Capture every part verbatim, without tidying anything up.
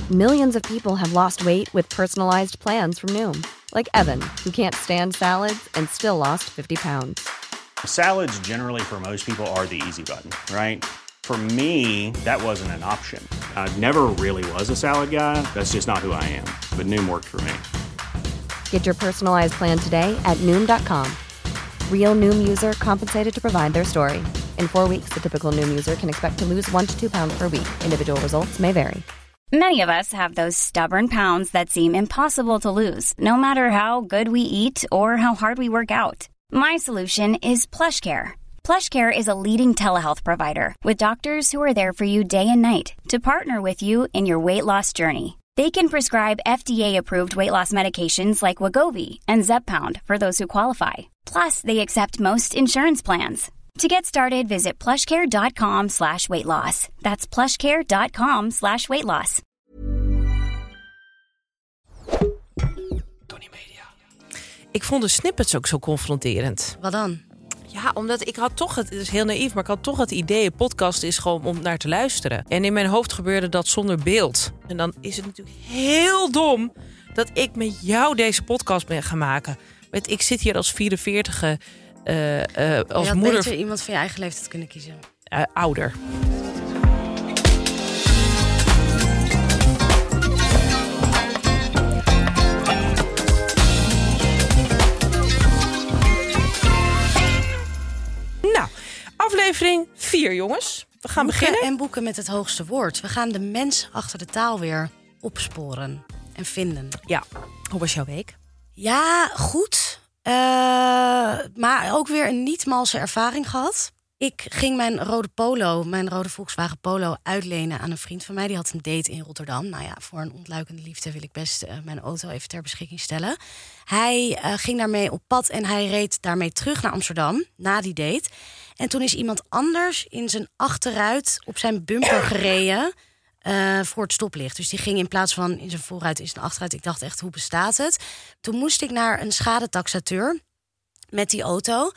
Millions of people have lost weight with personalized plans from Noom. Like Evan, who can't stand salads and still lost fifty pounds. Salads generally for most people are the easy button, right? For me, that wasn't an option. I never really was a salad guy. That's just not who I am. But Noom worked for me. Get your personalized plan today at Noom dot com. Real Noom user compensated to provide their story. In four weeks, the typical Noom user can expect to lose one to two pounds per week. Individual results may vary. Many of us have those stubborn pounds that seem impossible to lose, no matter how good we eat or how hard we work out. My solution is PlushCare. PlushCare is a leading telehealth provider with doctors who are there for you day and night to partner with you in your weight loss journey. They can prescribe F D A-approved weight loss medications like Wegovy and Zepbound for those who qualify. Plus, they accept most insurance plans. To get started, visit plushcare.com slash weight loss. That's plushcare.com slash weight loss. Tony Media. Ik vond de snippets ook zo confronterend. Wat dan? Ja, omdat ik had toch het, het is heel naïef, maar ik had toch het idee, een podcast is gewoon om naar te luisteren. En in mijn hoofd gebeurde dat zonder beeld. En dan is het natuurlijk heel dom dat ik met jou deze podcast ben gaan maken. Met, ik zit hier als vierenveertige, uh, uh, als je had moeder. beter iemand van je eigen leeftijd kunnen kiezen. Uh, ouder. Nou, aflevering vier, jongens. We gaan boeken beginnen. En boeken met het hoogste woord. We gaan de mens achter de taal weer opsporen en vinden. Ja, hoe was jouw week? Ja, goed. Uh, maar ook weer een niet-malse ervaring gehad. Ik ging mijn rode Polo, mijn rode Volkswagen Polo, uitlenen aan een vriend van mij. Die had een date in Rotterdam. Nou ja, voor een ontluikende liefde wil ik best uh, mijn auto even ter beschikking stellen. Hij uh, ging daarmee op pad en hij reed daarmee terug naar Amsterdam na die date. En toen is iemand anders in zijn achteruit op zijn bumper gereden uh, voor het stoplicht. Dus die ging in plaats van in zijn vooruit in zijn achteruit. Ik dacht echt, hoe bestaat het? Toen moest ik naar een schadetaxateur met die auto.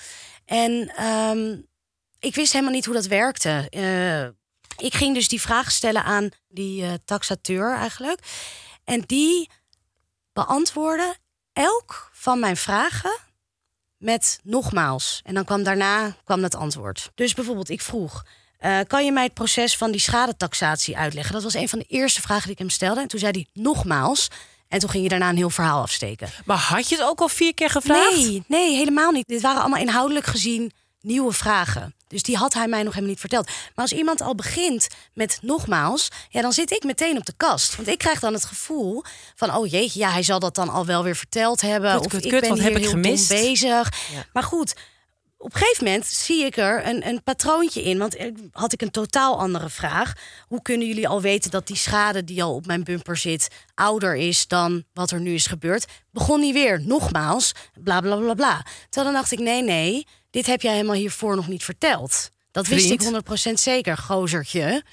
En um, ik wist helemaal niet hoe dat werkte. Uh, ik ging dus die vraag stellen aan die uh, taxateur eigenlijk. En die beantwoordde elk van mijn vragen met nogmaals. En dan kwam daarna kwam het antwoord. Dus bijvoorbeeld, ik vroeg, Uh, kan je mij het proces van die schadetaxatie uitleggen? Dat was een van de eerste vragen die ik hem stelde. En toen zei hij nogmaals. En toen ging je daarna een heel verhaal afsteken. Maar had je het ook al vier keer gevraagd? Nee, nee, helemaal niet. Dit waren allemaal inhoudelijk gezien nieuwe vragen. Dus die had hij mij nog helemaal niet verteld. Maar als iemand al begint met nogmaals, ja, dan zit ik meteen op de kast. Want ik krijg dan het gevoel van, oh jeetje, ja, hij zal dat dan al wel weer verteld hebben. Kut, of kut, ik kut, ben wat hier heb ik heel gemist? dom bezig. Ja. Maar goed, op een gegeven moment zie ik er een, een patroontje in. Want had ik een totaal andere vraag. Hoe kunnen jullie al weten dat die schade die al op mijn bumper zit ouder is dan wat er nu is gebeurd? Begon hij weer, nogmaals, bla bla bla bla. Terwijl dan dacht ik, nee, nee, dit heb jij helemaal hiervoor nog niet verteld. Dat wist Vriend. ik honderd procent zeker, gozertje.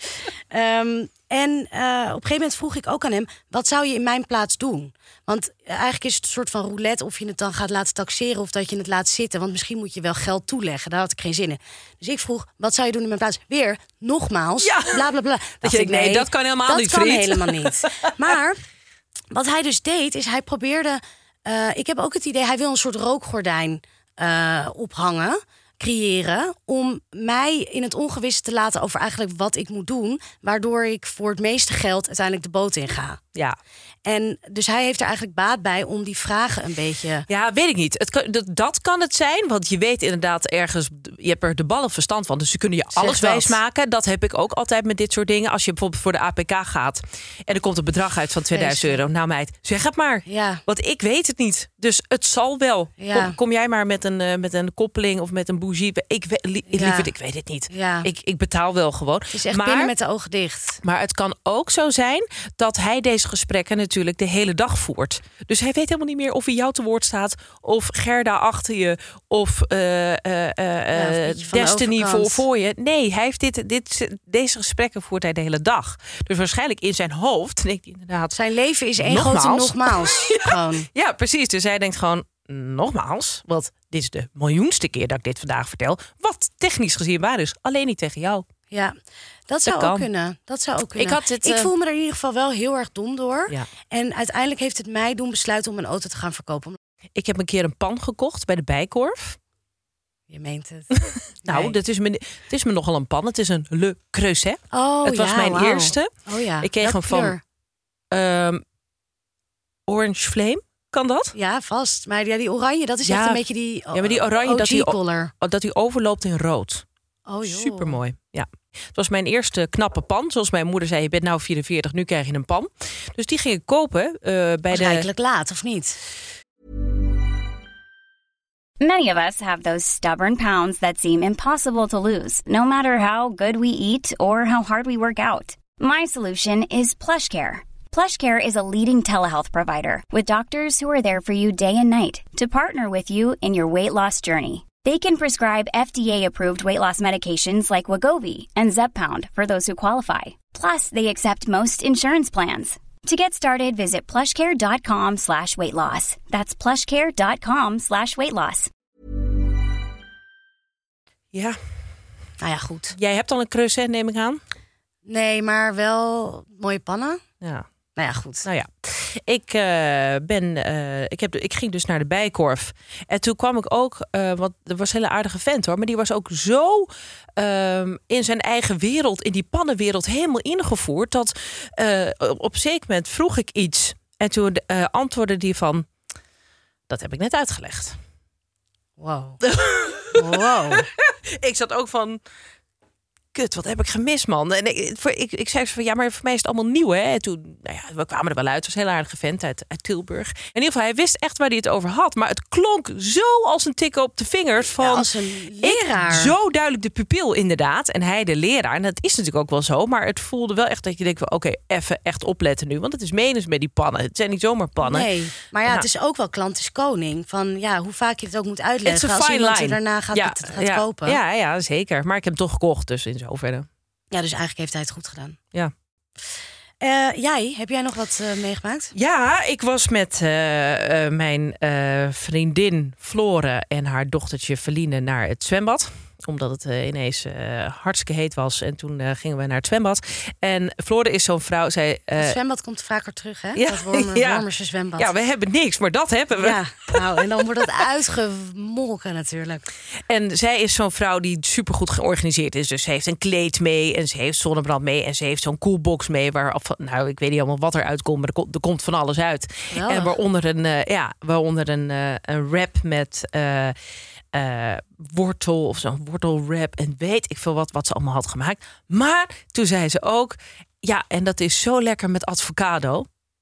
um, en uh, op een gegeven moment vroeg ik ook aan hem, wat zou je in mijn plaats doen? Want eigenlijk is het een soort van roulette of je het dan gaat laten taxeren of dat je het laat zitten. Want misschien moet je wel geld toeleggen. Daar had ik geen zin in. Dus ik vroeg, wat zou je doen in mijn plaats? Weer, nogmaals, Ja. bla bla bla. Dat Dacht je ik, denkt, nee, dat kan helemaal niet, Dat kan vriend. helemaal niet. Maar wat hij dus deed, is hij probeerde... Uh, ik heb ook het idee, hij wil een soort rookgordijn uh, ophangen, creëren, om mij in het ongewisse te laten over eigenlijk wat ik moet doen, waardoor ik voor het meeste geld uiteindelijk de boot in ga. Ja. En dus hij heeft er eigenlijk baat bij om die vragen een beetje... Ja, weet ik niet. Het kan, dat, dat kan het zijn, want je weet inderdaad ergens, je hebt er de ballen verstand van, dus ze kunnen je Zeg alles dat. wijsmaken. Dat heb ik ook altijd met dit soort dingen. Als je bijvoorbeeld voor de A P K gaat en er komt een bedrag uit van tweeduizend euro. Nou meid, zeg het maar. Ja. Want ik weet het niet. Dus het zal wel. Ja. Kom, kom jij maar met een, uh, met een koppeling of met een bougie. Ik, we, li, Ja. lieverd, ik weet het niet. Ja. Ik, ik betaal wel gewoon. Het is echt maar, binnen met de ogen dicht. Maar het kan ook zo zijn dat hij deze gesprekken natuurlijk de hele dag voert. Dus hij weet helemaal niet meer of hij jou te woord staat, of Gerda achter je, of uh, uh, uh, Ja, of een beetje van de Destiny voor, overkant. voor je. Nee, hij heeft dit, dit, deze gesprekken voert hij de hele dag. Dus waarschijnlijk in zijn hoofd denkt hij inderdaad, Zijn leven is één Nogmaals. grote nogmaals. Gewoon. ja, precies. Dus hij denkt gewoon, nogmaals, want dit is de miljoenste keer dat ik dit vandaag vertel, wat technisch gezien waar is, alleen niet tegen jou. Ja, dat zou kan. ook kunnen. Dat zou ook kunnen. Ik had dit, ik uh... voel me er in ieder geval wel heel erg dom door. Ja. En uiteindelijk heeft het mij doen besluiten om een auto te gaan verkopen. Ik heb een keer een pan gekocht bij de Bijenkorf. Je meent het. Nou, Nee. dat is me, het is me nogal een pan. Het is een Le Creuset. Oh, het was ja, mijn wauw. eerste. Oh ja. Ik kreeg Welke hem van kleur? um, Orange Flame. Kan dat? Ja, vast. Maar ja, die oranje, dat is Ja. echt een beetje die Ja, maar die oranje, dat die, color. dat die overloopt in rood. Oh, joh. Supermooi. Ja. Het was mijn eerste knappe pan. Zoals mijn moeder zei, je bent nou vierenveertig, nu krijg je een pan. Dus die ging ik kopen uh, bij Was de... rijkelijk laat, of niet? Many of us have those stubborn pounds that seem impossible to lose, no matter how good we eat or how hard we work out. My solution is PlushCare. PlushCare is a leading telehealth provider with doctors who are there for you day and night to partner with you in your weight loss journey. They can prescribe F D A-approved weight loss medications like Wegovy and Zepbound for those who qualify. Plus, they accept most insurance plans. To get started, visit plushcare.com slash weight loss. That's plushcare.com slash weight loss. Ja, Nou ja, goed. jij hebt al een Creuset, neem ik aan. Nee, maar wel mooie pannen. Ja. Nou ja, goed. Nou ja, ik, uh, ben, uh, ik, heb, ik ging dus naar de Bijenkorf. En toen kwam ik ook, uh, want er was een hele aardige vent hoor. Maar die was ook zo uh, in zijn eigen wereld, in die pannenwereld helemaal ingevoerd. Dat uh, op een zeker moment vroeg ik iets. En toen uh, antwoordde die van, dat heb ik net uitgelegd. Wow. Wow. Ik zat ook van... Kut, wat heb ik gemist, man. En ik, voor, ik, ik zei van, ja, maar voor mij is het allemaal nieuw, hè. En toen, nou ja, we kwamen er wel uit. Het was een heel aardige vent uit, uit Tilburg. In ieder geval, hij wist echt waar hij het over had. Maar het klonk zo als een tik op de vingers van... Ja, als een leraar. Ik, zo duidelijk de pupil, inderdaad. En hij de leraar. En dat is natuurlijk ook wel zo. Maar het voelde wel echt dat je denkt, oké, okay, even echt opletten nu. Want het is menens met die pannen. Het zijn niet zomaar pannen. Nee, maar ja, ja. het is ook wel klant is koning. Van ja, hoe vaak je het ook moet uitleggen. Als fine iemand line. er daarna gaat, ja, gaat ja, kopen. Ja, ja, zeker. Maar ik heb hem toch gekocht, dus in zoverre. Ja, dus eigenlijk heeft hij het goed gedaan. Ja. Uh, jij, heb jij nog wat uh, meegemaakt? Ja, ik was met uh, uh, mijn uh, vriendin Flore en haar dochtertje Feline naar het zwembad. Omdat het uh, ineens uh, hartstikke heet was. En toen uh, gingen we naar het zwembad. En Flore is zo'n vrouw. Zij, uh, het zwembad komt vaker terug, hè? Ja, dat Wormer, ja. Wormerse zwembad. Ja, we hebben niks, maar dat hebben we. Ja, nou, en dan wordt dat uitgemolken natuurlijk. En zij is zo'n vrouw die supergoed georganiseerd is. Dus ze heeft een kleed mee en ze heeft zonnebrand mee. En ze heeft zo'n coolbox mee. Waar, nou, ik weet niet allemaal wat eruit komt, maar er komt, er komt van alles uit. Geweldig. En waaronder een, uh, ja, waaronder een, uh, een wrap met... Uh, Uh, wortel of zo'n wortelwrap en weet ik veel wat wat ze allemaal had gemaakt. Maar toen zei ze ook, ja, en dat is zo lekker met avocado.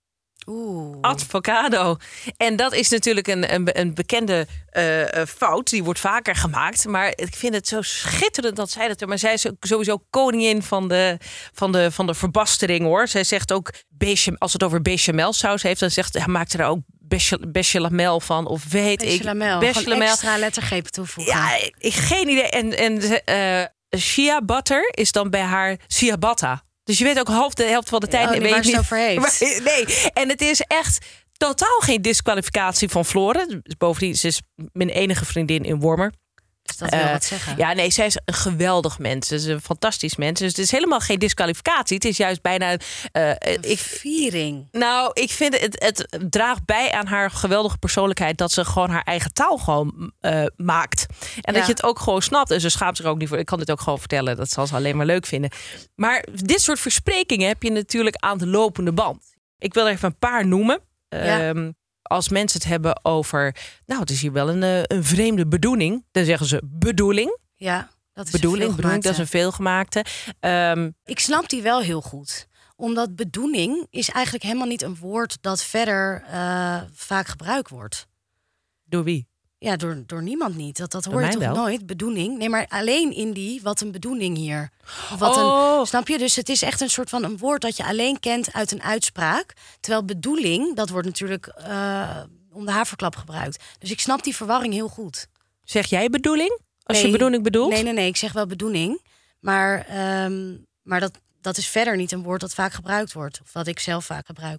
Oeh. Avocado. En dat is natuurlijk een, een, een bekende uh, fout. Die wordt vaker gemaakt. Maar ik vind het zo schitterend dat zij dat... Maar zij is sowieso koningin van de, van de, van de verbastering, hoor. Zij zegt ook, bechamel, als het over bechamelsaus heeft... dan zegt, hij maakt er ook bechalamel van. Of weet Bechalamel. ik. Bechalamel. Gewoon extra lettergrepen toevoegen. Ja, ik, geen idee. En, en uh, shea butter is dan bij haar ciabatta. Dus je weet ook half de helft van de tijd... Oh, nee, weet waar je ze het niet, over heeft. Maar, nee, en het is echt totaal geen disqualificatie van Flore. Bovendien, ze is mijn enige vriendin in Wormer. Dus dat wil uh, wat zeggen. Ja, nee, zij is een geweldig mens. Ze is een fantastisch mens. Dus het is helemaal geen disqualificatie. Het is juist bijna... Uh, een ik, viering. Nou, ik vind het, het draagt bij aan haar geweldige persoonlijkheid... dat ze gewoon haar eigen taal gewoon uh, maakt. En Ja. dat je het ook gewoon snapt. En ze schaamt zich ook niet voor. Ik kan dit ook gewoon vertellen. Dat zal ze alleen maar leuk vinden. Maar dit soort versprekingen heb je natuurlijk aan de lopende band. Ik wil er even een paar noemen. Ja. Um, Als mensen het hebben over... Nou, het is hier wel een, een vreemde bedoeling. Dan zeggen ze bedoeling. Ja, dat is Bedoeling, een bedoeling dat is een veelgemaakte. Um, Ik snap die wel heel goed. Omdat bedoeling is eigenlijk helemaal niet een woord... dat verder uh, vaak gebruikt wordt. door wie? Ja, door, door niemand niet. Dat, dat Door hoor je mij toch wel. nooit, bedoeling. Nee, maar alleen in die, wat een bedoeling hier. Of wat Oh. een, snap je? Dus het is echt een soort van een woord dat je alleen kent uit een uitspraak. Terwijl bedoeling, dat wordt natuurlijk uh, om de haverklap gebruikt. Dus ik snap die verwarring heel goed. Zeg jij bedoeling? Als Nee. je bedoeling bedoelt? Nee, nee, nee, ik zeg wel bedoeling. Maar, um, maar dat, dat is verder niet een woord dat vaak gebruikt wordt. Of wat ik zelf vaak gebruik.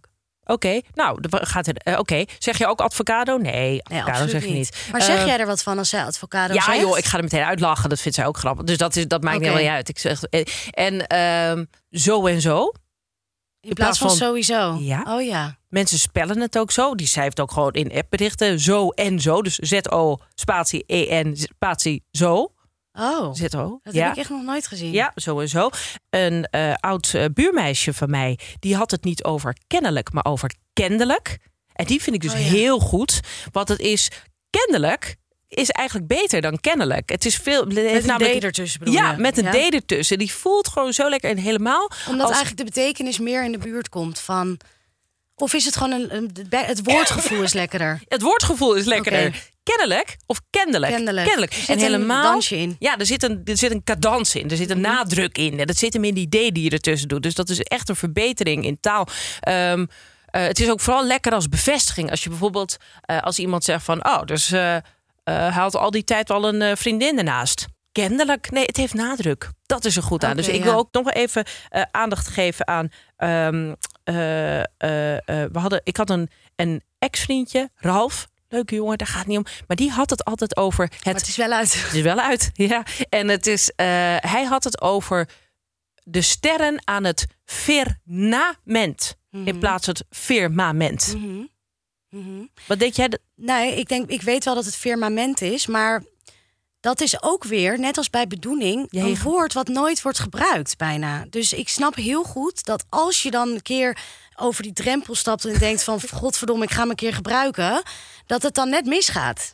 Oké, okay, nou, gaat het. Uh, Oké, okay. Zeg je ook avocado? Nee, avocado nee, zeg je niet. niet. Maar zeg uh, jij er wat van als zij avocado ja, zegt? Ja, joh, ik ga er meteen uitlachen. Dat vindt zij ook grappig. Dus dat, is, dat maakt okay. niet uit. Ik zeg, en uh, zo en zo. In, in plaats van, van sowieso? Ja. Oh ja. Mensen spellen het ook zo. Die schrijft ook gewoon in appberichten. Zo en zo. Dus Z-O, spatie, E-N, spatie, zo. Oh, Z-O. Dat ja. heb ik echt nog nooit gezien. Ja, zo en zo. Een uh, oud uh, buurmeisje van mij, die had het niet over kennelijk, maar over kennelijk. En die vind ik dus oh, ja. heel goed. Want het is kennelijk is eigenlijk beter dan kennelijk. Het is veel. Het met heeft een namelijk, D ertussen bedoel Ja, je? met een ja? D ertussen. Die voelt gewoon zo lekker en helemaal. Omdat als... eigenlijk de betekenis meer in de buurt komt van. Of is het gewoon een, een het woordgevoel is lekkerder? Het woordgevoel is lekkerder. Okay. Kennelijk of kennelijk. Kennelijk. kennelijk. Er zit en helemaal, een dansje in. Ja, er zit een, er zit een cadans in. Er zit een mm-hmm. nadruk in. Dat zit hem in die D die je ertussen doet. Dus dat is echt een verbetering in taal. Um, uh, het is ook vooral lekker als bevestiging. Als je bijvoorbeeld, uh, als iemand zegt van, oh, dus uh, uh, hij had al die tijd al een uh, vriendin ernaast. Kennelijk. Nee, het heeft nadruk. Dat is er goed aan. Okay, dus ik ja. wil ook nog even uh, aandacht geven aan. Um, uh, uh, uh, we hadden, ik had een, een ex-vriendje, Ralf. Leuke jongen, daar gaat het niet om. Maar die had het altijd over. Het, maar het is wel uit. Het is wel uit, ja. En het is, uh, hij had het over de sterren aan het firmament. Mm-hmm. In plaats van het firmament. Mm-hmm. Mm-hmm. Wat denk jij? Dat... Nee, ik denk, ik weet wel dat het firmament is, maar dat is ook weer, net als bij bedoeling, ja, een woord wat nooit wordt gebruikt bijna. Dus ik snap heel goed dat als je dan een keer over die drempel stapt en denkt van godverdomme, ik ga hem een keer gebruiken, dat het dan net misgaat.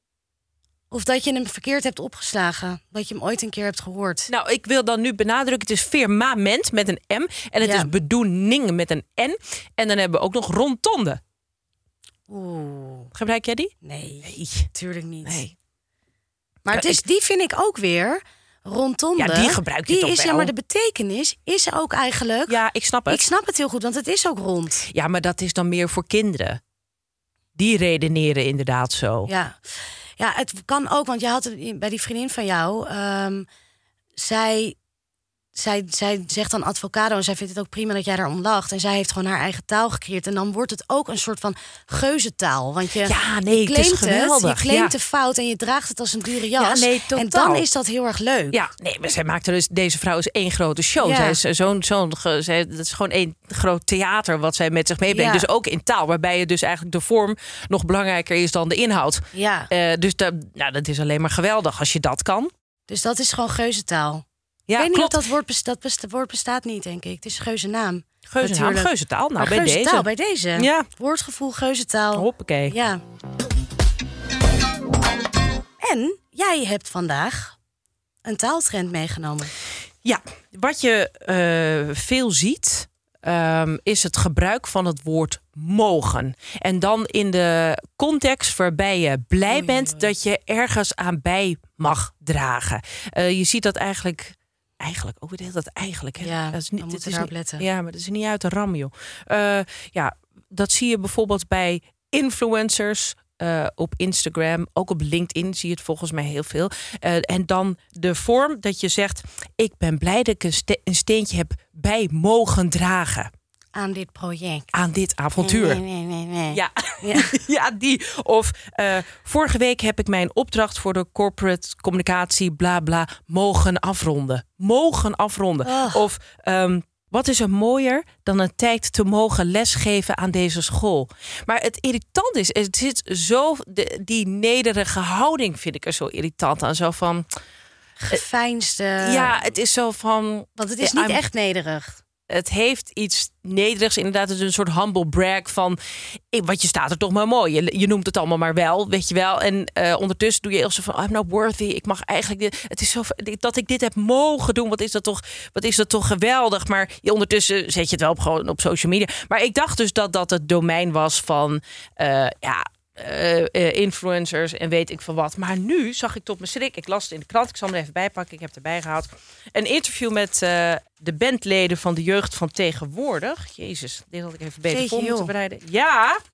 Of dat je hem verkeerd hebt opgeslagen, dat je hem ooit een keer hebt gehoord. Nou, ik wil dan nu benadrukken, het is firmament met een M en het ja. is bedoeling met een N. En dan hebben we ook nog rondtonde. Oeh. Gebruik jij die? Nee, nee. tuurlijk niet. Nee. Maar het is, die vind ik ook weer rondtonde. Ja, die gebruik je die toch is, wel. Ja, maar de betekenis is ook eigenlijk. Ja, ik snap het. Ik snap het heel goed, want het is ook rond. Ja, maar dat is dan meer voor kinderen. Die redeneren inderdaad zo. Ja, ja, het kan ook, want je had bij die vriendin van jou, um, zij. Zij, zij zegt dan avocado en zij vindt het ook prima dat jij daarom lacht. En zij heeft gewoon haar eigen taal gecreëerd. En dan wordt het ook een soort van geuzentaal. Want je, ja, nee, je claimt het, is geweldig. het, je claimt ja. de fout en je draagt het als een dure jas. Ja, nee, en dan is dat heel erg leuk. Ja, nee, maar zij maakt er dus, deze vrouw is één grote show. Ja. Zij is zo'n, zo'n, zij, dat is gewoon één groot theater wat zij met zich meebrengt. Ja. Dus ook in taal, waarbij je dus eigenlijk de vorm nog belangrijker is dan de inhoud. Ja. Uh, dus de, nou, dat is alleen maar geweldig als je dat kan. Dus dat is gewoon geuzentaal. Ja, ik weet klopt. niet of dat woord, bestaat, dat woord bestaat niet, denk ik. Het is geuzennaam. Geuzennaam, geuzentaal. Nou, maar bij geuzentaal, deze. bij deze. Ja. Woordgevoel, geuzentaal. Hoppakee. Ja. En jij hebt vandaag een taaltrend meegenomen. Ja, wat je uh, veel ziet, um, is het gebruik van het woord mogen. En dan in de context waarbij je blij oei, bent oei. dat je ergens aan bij mag dragen. Uh, je ziet dat eigenlijk. Eigenlijk, ook weer dat eigenlijk. Hè? Ja, dat is niet, dan moet is erop niet, letten. Ja, maar dat is niet uit de ram, joh. Uh, ja, dat zie je bijvoorbeeld bij influencers. Uh, op Instagram, ook op LinkedIn zie je het volgens mij heel veel. Uh, en dan de vorm dat je zegt, ik ben blij dat ik een, ste- een steentje heb bij mogen dragen. Aan dit project. Aan dit avontuur. Nee, nee, nee, nee. Ja, ja. ja die. Of uh, vorige week heb ik mijn opdracht voor de corporate communicatie bla bla mogen afronden. Mogen afronden. Oh. Of um, wat is er mooier dan een tijd te mogen lesgeven aan deze school? Maar het irritant is, het zit zo, de, die nederige houding vind ik er zo irritant aan. Zo van geveinsde. Uh, ja, het is zo van. Want het is niet I'm, echt nederig. Het heeft iets nederigs, inderdaad. Het is een soort humble brag van, wat je staat er toch maar mooi. Je, je noemt het allemaal maar wel, weet je wel. En uh, ondertussen doe je heel zo van, I'm not worthy. Ik mag eigenlijk dit. Het is zo dat ik dit heb mogen doen. Wat is dat toch? Wat is dat toch geweldig? Maar je ondertussen zet je het wel op, gewoon op social media. Maar ik dacht dus dat dat het domein was van, uh, ja. Uh, uh, influencers en weet ik veel wat. Maar nu zag ik tot mijn schrik, ik las het in de krant, ik zal hem er even bijpakken, ik heb het erbij gehaald. Een interview met uh, de bandleden van de jeugd van tegenwoordig. Jezus, dit had ik even beter voor moeten bereiden. Ja,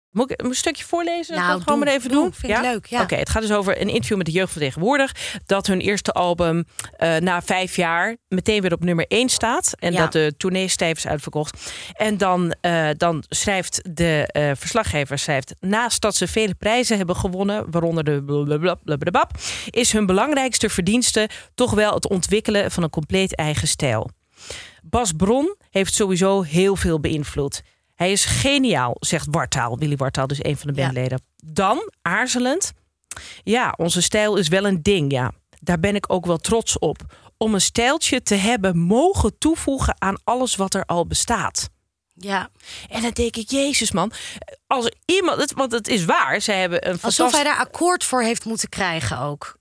Moet ik een stukje voorlezen? Nou, dat we gewoon doe, maar even doe. doen. Vind ik leuk, ja. Oké, het gaat dus over een interview met de jeugd van tegenwoordig. Dat hun eerste album uh, na vijf jaar meteen weer op nummer één staat. En Ja. dat de tournee stijf is uitverkocht. En dan, uh, dan schrijft de uh, verslaggever, schrijft, naast dat ze vele prijzen hebben gewonnen, waaronder de blablabla, is hun belangrijkste verdienste toch wel het ontwikkelen van een compleet eigen stijl. Bas Bron heeft sowieso heel veel beïnvloed. Hij is geniaal, zegt Wartaal, Willy Wartaal, dus een van de bandleden. Ja. Dan, aarzelend, ja, onze stijl is wel een ding, ja. Daar ben ik ook wel trots op. Om een stijltje te hebben mogen toevoegen aan alles wat er al bestaat. Ja. En dan denk ik, jezus man, als er iemand, want het is waar, zij hebben een Alsof fantastisch... hij daar akkoord voor heeft moeten krijgen ook.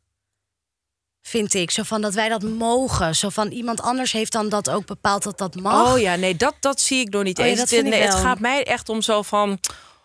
Vind ik. Zo van dat wij dat mogen. Zo van iemand anders heeft dan dat ook bepaald dat dat mag. Oh ja, nee, dat, dat zie ik nog niet Oh ja, eens. dat het, vind ik nee, het wel. gaat mij echt om zo van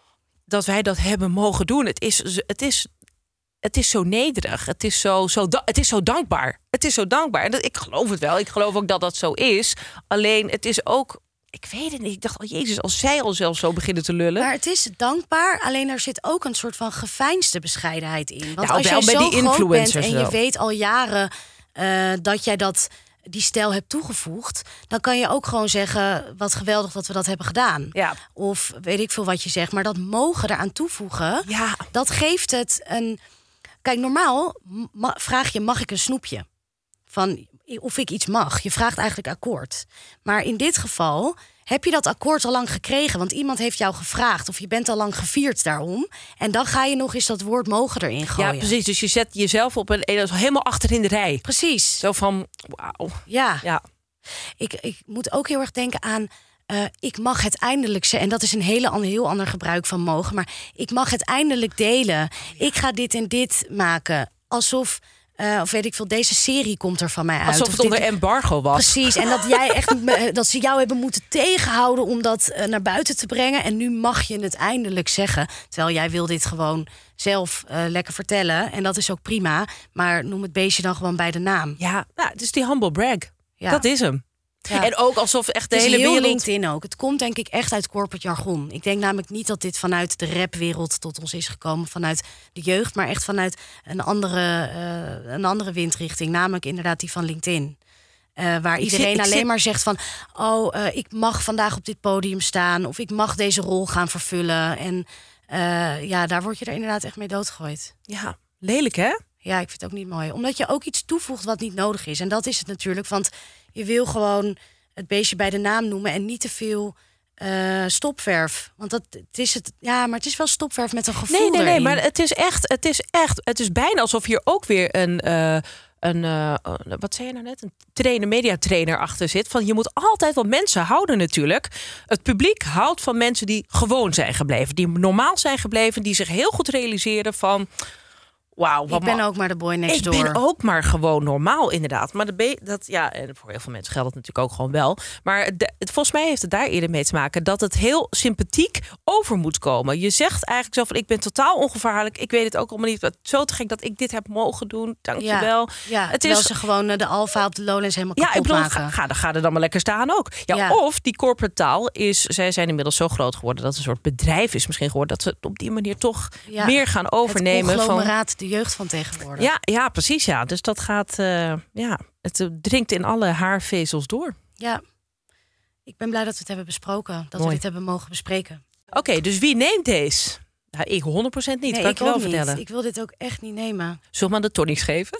dat wij dat hebben mogen doen. Het is, het is, het is zo nederig. Het is zo, zo, da- het is zo dankbaar. Het is zo dankbaar. En dat, ik geloof het wel. Ik geloof ook dat dat zo is. Alleen, het is ook... Ik weet het niet. Ik dacht, oh jezus, als zij al zelf zo beginnen te lullen. Maar het is dankbaar, alleen er zit ook een soort van geveinsde bescheidenheid in. Want Nou, als wel jij bij zo die groot bent influencers en je wel. weet al jaren uh, dat jij dat, die stijl hebt toegevoegd, dan kan je ook gewoon zeggen, wat geweldig dat we dat hebben gedaan. Ja. Of weet ik veel wat je zegt. Maar dat mogen eraan toevoegen, Ja. dat geeft het een... Kijk, normaal ma- vraag je, mag ik een snoepje? Van of ik iets mag. Je vraagt eigenlijk akkoord. Maar in dit geval heb je dat akkoord al lang gekregen. Want iemand heeft jou gevraagd of je bent al lang gevierd daarom. En dan ga je nog eens dat woord mogen erin gooien. Ja, precies. Dus je zet jezelf op een, helemaal achter in de rij. Precies. Zo van, wauw. Ja. Ja. Ik, ik moet ook heel erg denken aan... Uh, ik mag het eindelijk zeggen. En dat is een hele, an, heel ander gebruik van mogen. Maar ik mag het eindelijk delen. Ik ga dit en dit maken. Alsof... Uh, of weet ik veel, deze serie komt er van mij uit. Alsof of het onder dit... embargo was. Precies, en dat jij echt dat ze jou hebben moeten tegenhouden om dat uh, naar buiten te brengen. En nu mag je het eindelijk zeggen. Terwijl jij wil dit gewoon zelf uh, lekker vertellen. En dat is ook prima. Maar noem het beestje dan gewoon bij de naam. Ja, nou, het is die humble brag. Ja. Dat is hem. Ja. En ook alsof echt de het is hele heel wereld... LinkedIn ook. Het komt denk ik echt uit corporate jargon. Ik denk namelijk niet dat dit vanuit de rapwereld tot ons is gekomen, vanuit de jeugd, maar echt vanuit een andere, uh, een andere windrichting. Namelijk inderdaad die van LinkedIn. Uh, waar Ik iedereen zie- ik alleen zie- maar zegt van... oh, uh, ik mag vandaag op dit podium staan, of ik mag deze rol gaan vervullen. En uh, ja, daar word je er inderdaad echt mee doodgegooid. Ja, lelijk hè? Ja, ik vind het ook niet mooi. Omdat je ook iets toevoegt wat niet nodig is. En dat is het natuurlijk, want je wil gewoon het beestje bij de naam noemen en niet te veel uh, stopverf. Want dat het is het, ja, maar het is wel stopverf met een gevoel Nee, nee, nee, erin. maar het is echt, het is echt, het is bijna alsof hier ook weer een, uh, een uh, wat zei je nou net, een trainer, mediatrainer achter zit. Van je moet altijd, want mensen houden natuurlijk, het publiek houdt van mensen die gewoon zijn gebleven, die normaal zijn gebleven, die zich heel goed realiseren van, wauw, wat Ik ben ma- ook maar de boy next Ik door. ben ook maar gewoon normaal, inderdaad. Maar de be- dat, ja, en voor heel veel mensen geldt het natuurlijk ook gewoon wel. Maar de, het, volgens mij heeft het daar eerder mee te maken dat het heel sympathiek over moet komen. Je zegt eigenlijk zo van, ik ben totaal ongevaarlijk. Ik weet het ook allemaal niet. Het is zo te gek dat ik dit heb mogen doen. Dankjewel. Ja, ja, het terwijl is ze gewoon uh, de Alfa op de Lowlands helemaal ja, ik kapot bedoel, maken. ga, ga, ga er dan maar lekker staan ook. Ja, Ja. Of die corporate taal is, zij zijn inmiddels zo groot geworden dat het een soort bedrijf is misschien geworden, dat ze het op die manier toch Ja, meer gaan overnemen. Het van conglomeraat, de jeugd van tegenwoordig. ja, ja, precies. Ja. Dus dat gaat, uh, ja, het uh, dringt in alle haarvezels door. Ja. Ik ben blij dat we het hebben besproken. Dat Mooi. we dit hebben mogen bespreken. Oké, okay, dus wie neemt deze? Nou, ik honderd procent niet, Nee, kan ik ik je wel ook niet. vertellen. Ik wil dit ook echt niet nemen. Zullen we maar de tonics geven?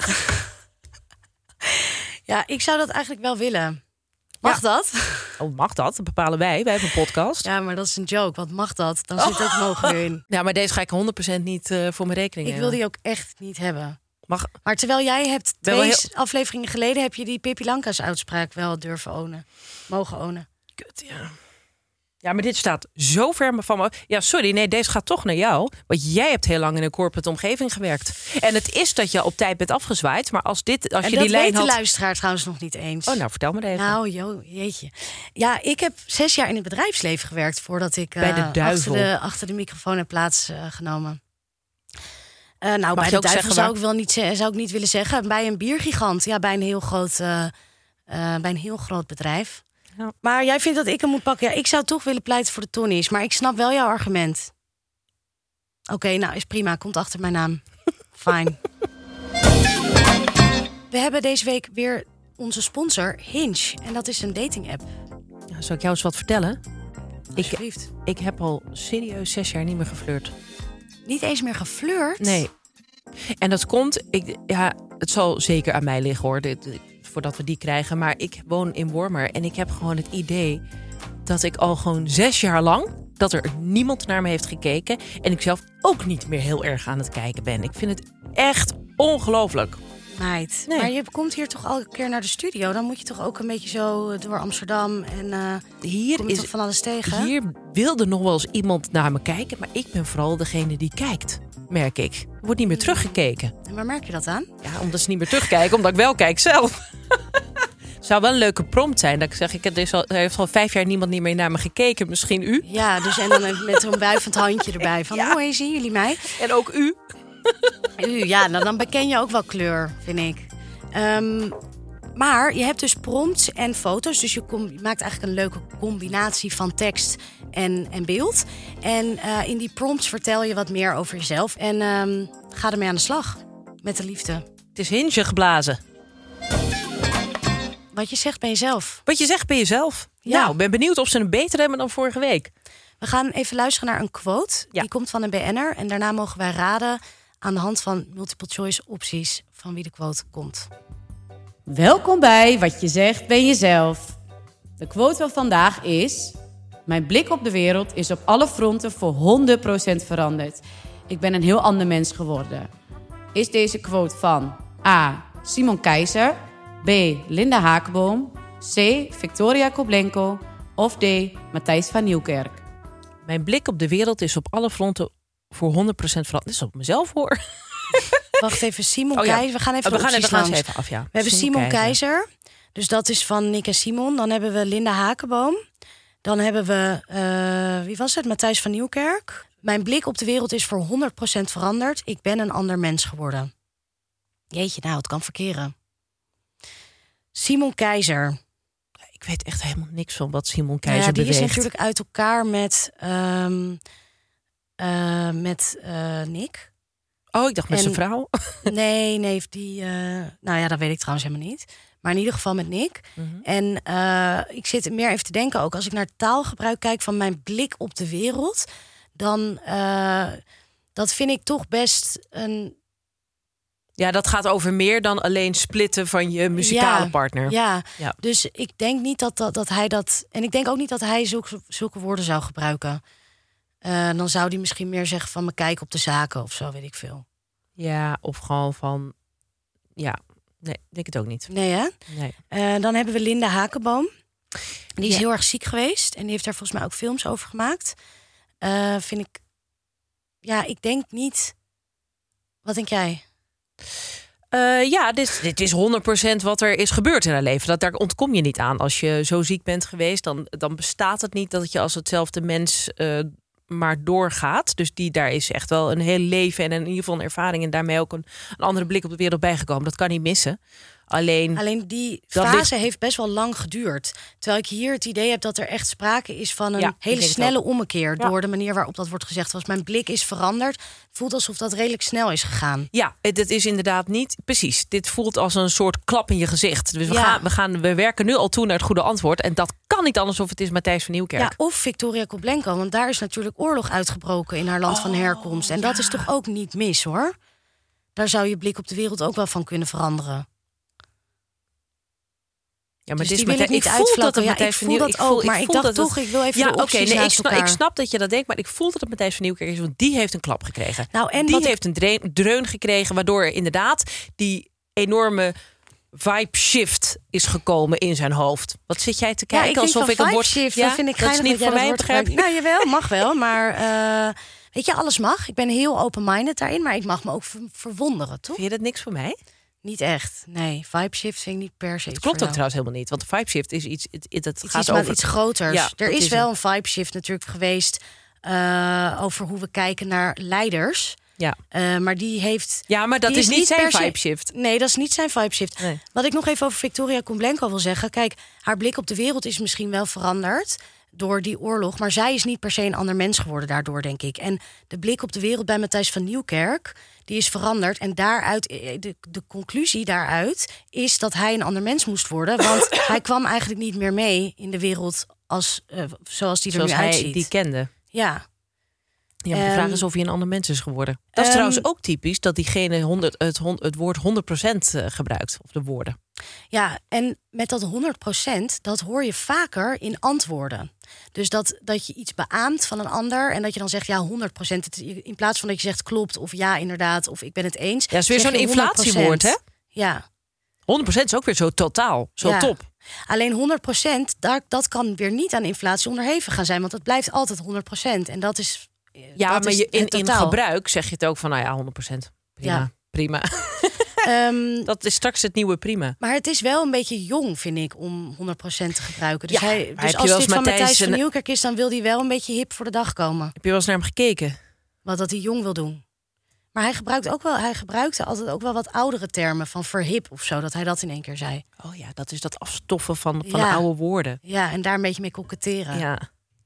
Ja, ik zou dat eigenlijk wel willen. Mag Ja. dat? Oh, mag dat? Dat bepalen wij. Wij hebben een podcast. Ja, Ja, maar dat is een joke. Wat mag dat? Dan zit ook mogen erin. maar deze ga ik honderd procent niet uh, voor mijn rekening Ik wil nemen. die ook echt niet hebben. Mag... Maar terwijl jij hebt Ben wel twee heel- afleveringen geleden heb je die Pippi Lanka's uitspraak wel durven ownen. Mogen ownen. Kut, ja. Ja, maar dit staat zo ver van me. Ja, sorry, nee, deze gaat toch naar jou. Want jij hebt heel lang in een corporate omgeving gewerkt. En het is dat je op tijd bent afgezwaaid. Maar als, dit, als En je dat die lijn weet de had... luisteraar trouwens nog niet eens. Oh, nou, vertel me even. Nou, jo, jeetje. Ja, ik heb zes jaar in het bedrijfsleven gewerkt voordat ik Bij de uh, duivel. achter, de, achter de microfoon heb plaatsgenomen. Uh, nou, bij je de ook duivel zeggen zou waar? ik wel niet, ze- zou ik niet willen zeggen. Bij een biergigant, ja, bij een heel groot, uh, uh, bij een heel groot bedrijf. Ja. Maar jij vindt dat ik hem moet pakken. Ja, ik zou toch willen pleiten voor de Tonnies, maar ik snap wel jouw argument. Oké, okay, nou is prima. Komt achter mijn naam. Fijn. We hebben deze week weer onze sponsor Hinge. En dat is een dating app. Ja, zal ik jou eens wat vertellen? Alsjeblieft. Ik, ik heb al serieus zes jaar niet meer geflirt. Niet eens meer geflirt? Nee. En dat komt, ik, ja, het zal zeker aan mij liggen hoor, dit, voordat we die krijgen. Maar ik woon in Wormer en ik heb gewoon het idee dat ik al gewoon zes jaar lang, dat er niemand naar me heeft gekeken. En ik zelf ook niet meer heel erg aan het kijken ben. Ik vind het echt ongelooflijk. Meid, Nee. maar je komt hier toch elke keer naar de studio. Dan moet je toch ook een beetje zo door Amsterdam en uh, Hier kom je is toch van alles tegen? Hier wilde nog wel eens iemand naar me kijken, maar ik ben vooral degene die kijkt, merk ik. Er wordt niet meer teruggekeken. En waar merk je dat aan? Ja, omdat ze niet meer terugkijken, omdat ik wel kijk zelf. Het zou wel een leuke prompt zijn. Dat ik zeg, ik heb er, al, er heeft al vijf jaar niemand niet meer naar me gekeken. Misschien u. Ja, dus en dan met zo'n wuivend handje erbij. Van, Ja. hoi, zien jullie mij? En ook u. U, ja, nou, dan beken je ook wel kleur, vind ik. Um, maar je hebt dus prompts en foto's. Dus je, kom, je maakt eigenlijk een leuke combinatie van tekst en, en beeld. En uh, in die prompts vertel je wat meer over jezelf. En um, ga ermee aan de slag. Met de liefde. Het is Hinge geblazen. Wat je zegt bij jezelf. Wat je zegt bij jezelf. Ja. Nou, ik ben benieuwd of ze een beter hebben dan vorige week. We gaan even luisteren naar een quote. Ja. Die komt van een B N'er. En daarna mogen wij raden aan de hand van multiple choice opties van wie de quote komt. Welkom bij Wat je zegt ben jezelf. De quote van vandaag is: mijn blik op de wereld is op alle fronten voor honderd procent veranderd. Ik ben een heel ander mens geworden. Is deze quote van A. Simon Keizer, B. Linda Hakenboom, C. Victoria Koblenko of D. Matthijs van Nieuwkerk? Mijn blik op de wereld is op alle fronten voor honderd procent veranderd. Dit is op mezelf hoor. Wacht even, Simon Oh ja. Keizer. We gaan even we de gaan, opties we gaan eens langs. even af, ja. We hebben Simon Keizer. Dus dat is van Nick en Simon. Dan hebben we Linda Hakenboom. Dan hebben we, uh, wie was het? Matthijs van Nieuwkerk. Mijn blik op de wereld is voor honderd procent veranderd. Ik ben een ander mens geworden. Jeetje, nou, het kan verkeren. Simon Keizer. Ik weet echt helemaal niks van wat Simon Keizer ja, die beweegt. is natuurlijk uit elkaar met, um, uh, met uh, Nick. Oh, ik dacht met En- zijn vrouw. Nee, nee, die. Uh, nou ja, dat weet ik trouwens helemaal niet. Maar in ieder geval met Nick. Mhm. En uh, ik zit meer even te denken ook. Als ik naar taalgebruik kijk van mijn blik op de wereld. Dan uh, dat vind ik toch best een. Ja, dat gaat over meer dan alleen splitten van je muzikale ja, partner. Ja. Ja. Dus ik denk niet dat, dat, dat hij dat. En ik denk ook niet dat hij zulke, zulke woorden zou gebruiken. Uh, dan zou hij misschien meer zeggen van me kijken op de zaken of zo, weet ik veel. Ja, of gewoon van... Ja, nee, denk het ook niet. Nee, hè? Nee. Uh, dan hebben we Linda Hakenboom. Die is Ja. heel erg ziek geweest. En die heeft daar volgens mij ook films over gemaakt. Uh, vind ik... Ja, ik denk niet... Wat denk jij? Uh, ja, dit, dit is honderd procent wat er is gebeurd in haar leven. Dat, daar ontkom je niet aan. Als je zo ziek bent geweest, dan, dan bestaat het niet dat je als hetzelfde mens uh, maar doorgaat. Dus die, daar is echt wel een heel leven en in ieder geval een ervaring... en daarmee ook een, een andere blik op de wereld bijgekomen. Dat kan niet missen. Alleen, Alleen die dat fase ligt- heeft best wel lang geduurd. Terwijl ik hier het idee heb dat er echt sprake is van een Ja, ik hele denk het snelle ook. ommekeer. Ja. Door de manier waarop dat wordt gezegd. Als mijn blik is veranderd, voelt alsof dat redelijk snel is gegaan. ja, het, het is inderdaad niet... Precies, dit voelt als een soort klap in je gezicht. Dus we, Ja. gaan, we, gaan, we werken nu al toe naar het goede antwoord. En dat kan niet anders of het is Matthijs van Nieuwkerk. Ja, of Victoria Koblenko, want daar is natuurlijk oorlog uitgebroken in haar land van herkomst. En dat is toch ook niet mis, hoor. Daar zou je blik op de wereld ook wel van kunnen veranderen. Ja, maar Dus dit die is wil ik Matthijs- niet ik voel dat uitvlakken. het Ja, Matthijs ik van voel Nieuw- dat voel- ook, maar ik voel dacht dat het- toch, ik wil even ja, de oké, opties nee, ik naast snap, elkaar. ik snap dat je dat denkt, maar ik voel dat het Matthijs van Nieuwkerk is, want die heeft een klap gekregen. Nou, en die wat ik- heeft een dreun, dreun gekregen, waardoor inderdaad die enorme vibe shift is gekomen in zijn hoofd. Wat zit jij te Ja, kijken ik denk alsof van ik een vibe woord... shift, Ja, dat vind ik dat is geinig niet dat voor jij mij, dat woord begrijp je? gebruikt. Nou, jawel, mag wel, maar uh, weet je, alles mag. Ik ben heel open-minded daarin, maar ik mag me ook ver- verwonderen, toch? Vind je dat niks voor mij? Niet echt, nee. Vibe shift vind ik niet per se. Het iets klopt voor ook jou. trouwens helemaal niet, want de vibe shift is iets... Het, het, het Iets, gaat iets, maar over iets groters. Ja, er dat is is wel een- een vibe shift natuurlijk geweest uh, over hoe we kijken naar leiders. Ja. Uh, maar die heeft... Ja, maar dat die is niet zijn per se- vibe shift. Nee, dat is niet zijn vibe shift. Nee. Wat ik nog even over Victoria Koblenko wil zeggen. Kijk, haar blik op de wereld is misschien wel veranderd. door die oorlog. Maar zij is niet per se een ander mens geworden daardoor, denk ik. En de blik op de wereld bij Matthijs van Nieuwkerk, die is veranderd. En daaruit, de, de conclusie daaruit is dat hij een ander mens moest worden. Want hij kwam eigenlijk niet meer mee in de wereld als, uh, zoals die er zoals nu hij uitziet. die kende. Ja. Ja, maar de Um, vraag is of hij een ander mens is geworden. Dat is um, trouwens ook typisch dat diegene honderd, het, het woord honderd procent gebruikt. Of de woorden. Ja, en met dat honderd procent, dat hoor je vaker in antwoorden. Dus dat, dat je iets beaamt van een ander en dat je dan zegt ja, honderd procent. In plaats van dat je zegt klopt of ja, inderdaad, of ik ben het eens. Ja, het is weer zo'n inflatiewoord, hè? Ja. honderd procent is ook weer zo totaal, zo ja. top. Alleen honderd procent, daar, dat kan weer niet aan inflatie onderhevig gaan zijn. Want het blijft altijd honderd procent. En dat is Ja, dat maar is je, in, het in totaal. gebruik zeg je het ook van, nou ja, honderd procent. Prima, Ja. prima. Um, Dat is straks het nieuwe prima. maar het is wel een beetje jong, vind ik, om honderd procent te gebruiken. Dus, Ja, hij, maar heb dus je als wel dit eens van Matthijs Matthijs van een- Nieuwkerk is, dan wil hij wel een beetje hip voor de dag komen. Heb je wel eens naar hem gekeken? Wat dat hij jong wil doen. Maar hij gebruikt ook wel, hij gebruikte altijd ook wel wat oudere termen van verhip of zo, dat hij dat in één keer zei. Oh ja, dat is dat afstoffen van, van Ja. oude woorden. Ja, en daar een beetje mee koketteren. Ja,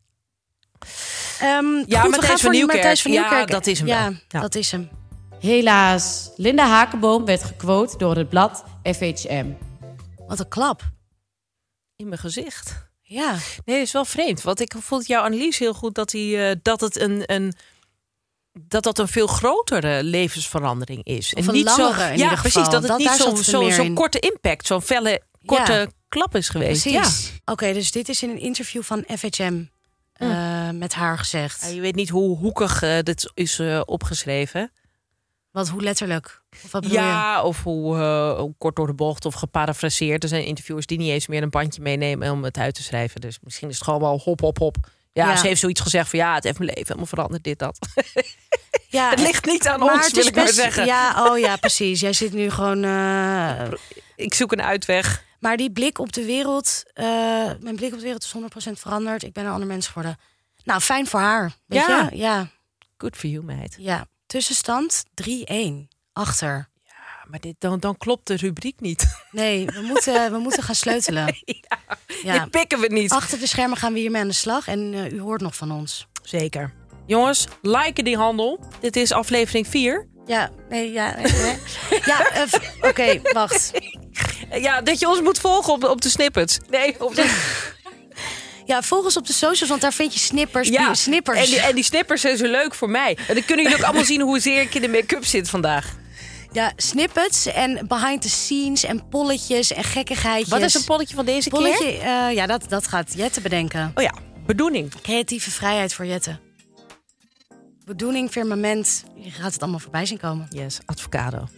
Um, Ja, goed, we Matthijs gaan van voor Nieuwkerk. Matthijs van Ja, Nieuwkerk. dat is hem Ja, wel. Ja. dat is hem. Helaas, Linda Hakenboom werd gequote door het blad F H M. Wat een klap. in mijn gezicht. Ja. Nee, dat is wel vreemd. Want ik vond jouw analyse heel goed dat, hij, uh, dat het een... een dat dat een veel grotere levensverandering is. Of een langere in ja, ieder precies. geval. Dat het Dat- niet daar zo'n zat het zo, meer zo in. korte impact, zo'n felle, korte Ja. klap is geweest. Precies. Ja. Oké, dus dit is in een interview van F H M uh, met haar gezegd. Ja, je weet niet hoe hoekig uh, dit is uh, opgeschreven. Wat, hoe letterlijk? Of wat bedoel je? Ja, of hoe, uh, hoe kort door de bocht of geparafraseerd. Er zijn interviewers die niet eens meer een bandje meenemen om het uit te schrijven. Dus misschien is het gewoon wel hop, hop, hop. Ja, Ja. ze heeft zoiets gezegd van ja, het heeft mijn leven helemaal veranderd, dit, dat. Ja, Het ligt niet aan maar ons, het wil is ik maar best- zeggen. Ja, oh ja, precies. Jij zit nu gewoon... uh, Ik zoek een uitweg. Maar die blik op de wereld... Uh, mijn blik op de wereld is honderd procent veranderd. Ik ben een ander mens geworden. Nou, fijn voor haar. Weet Ja. je? Ja. Good for you, meid. Ja. Tussenstand drie-één. Achter. Ja, maar dit, dan, dan klopt de rubriek niet. Nee, we moeten, we moeten gaan sleutelen. ja, Ja. Dit pikken we niet. Achter de schermen gaan we hiermee aan de slag. En uh, u hoort nog van ons. Zeker. Jongens, liken die handel. Dit is aflevering vier. Ja, nee, ja. Nee, nee. Ja, uh, v- oké, okay, wacht. Ja, dat je ons moet volgen op, op de snippets. Nee, op de... Ja, volg ons op de socials, want daar vind je snippers. Ja, snippers. En die, en die snippers zijn zo leuk voor mij. En dan kunnen jullie ook allemaal zien hoezeer ik in de make-up zit vandaag. Ja, snippets en behind the scenes en polletjes en gekkigheidjes. Wat is een polletje van deze Polletje, keer? uh, ja, dat, dat gaat Jette bedenken. Oh ja, bedoeling. Creatieve vrijheid voor Jette. Bedoeling, firmament. Je gaat het allemaal voorbij zien komen. Yes, avocado.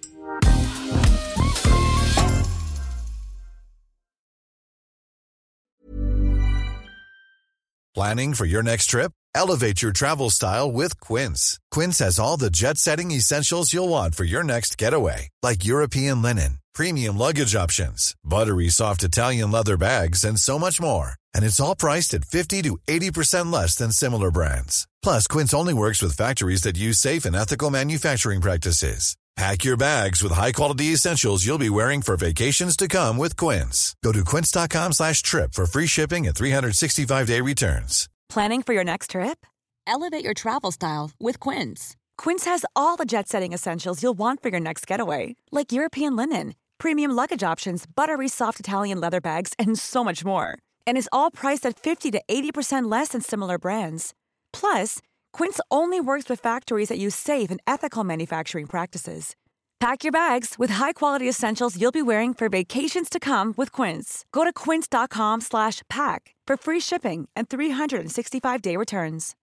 Planning for your next trip? Elevate your travel style with Quince. Quince has all the jet-setting essentials you'll want for your next getaway, like European linen, premium luggage options, buttery soft Italian leather bags, and so much more. And it's all priced at fifty to eighty percent less than similar brands. Plus, Quince only works with factories that use safe and ethical manufacturing practices. Pack your bags with high-quality essentials you'll be wearing for vacations to come with Quince. Go to quince.com slash trip for free shipping and three sixty-five day returns. Planning for your next trip? Elevate your travel style with Quince. Quince has all the jet-setting essentials you'll want for your next getaway, like European linen, premium luggage options, buttery soft Italian leather bags, and so much more. And is all priced at fifty to eighty percent less than similar brands. Plus, Quince only works with factories that use safe and ethical manufacturing practices. Pack your bags with high-quality essentials you'll be wearing for vacations to come with Quince. Go to quince.com slash pack for free shipping and three sixty-five day returns.